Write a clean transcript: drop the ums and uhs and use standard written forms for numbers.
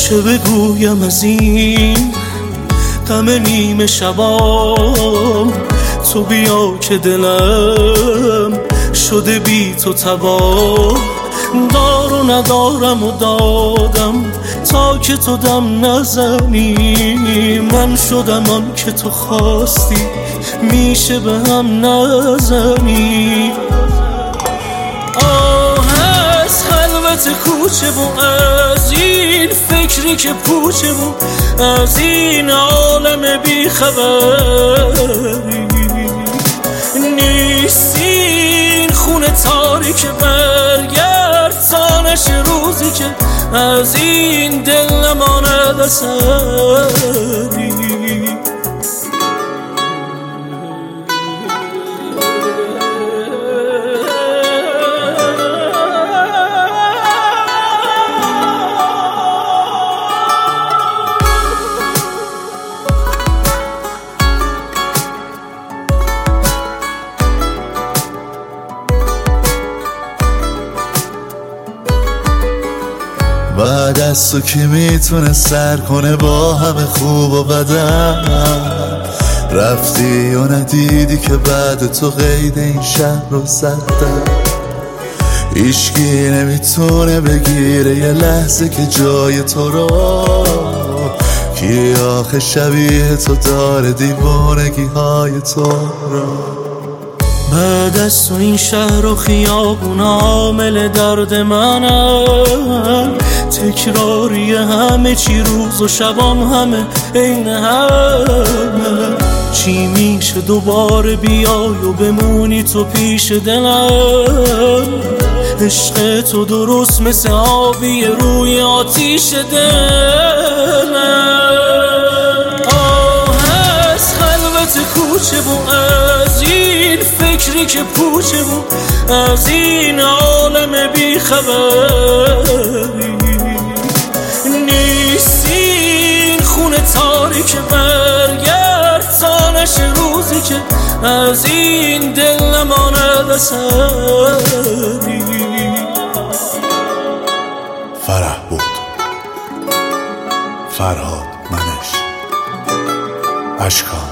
چه بگویم از این غم نیمه شبام؟ تو بیا که دلم شده بی تو تباه. دار و ندارم و دادم تا که تو دم نزنی. من شدم آن که تو خواستی میشه به هم نزنی. از خلوت کوچه و از این فکری که پوچه و از این عالم بی خبری نیستین خون تاریک برگرد تا نشه روزی که از این دل نماند اثری. بعد از تو کی میتونه سر کنه با همه خوب و بدم؟ رفتی و ندیدی که بعد تو قید این شهر رو زدم. هیچکی نمیتونه بگیره یه لحظه که جای تو رو. کی آخه شبیه تو داره دیوانگی های تو رو؟ بعد از تو این شهر و خیابون عامل درد منم. تکراری همه چی روز و شبام همه عین همه. چی میشه دوباره بیای و بمونی تو پیش دلم؟ عشق تو درست مثل آبی روی آتیش دلم. از خلوت کوچه و از این فکری که پوچه و از این عالم بی خبری نیستین خون تاریک برگرد تا نشه روزی که از این دل نماند اثری. فرح بود، فرهاد منش، اشکان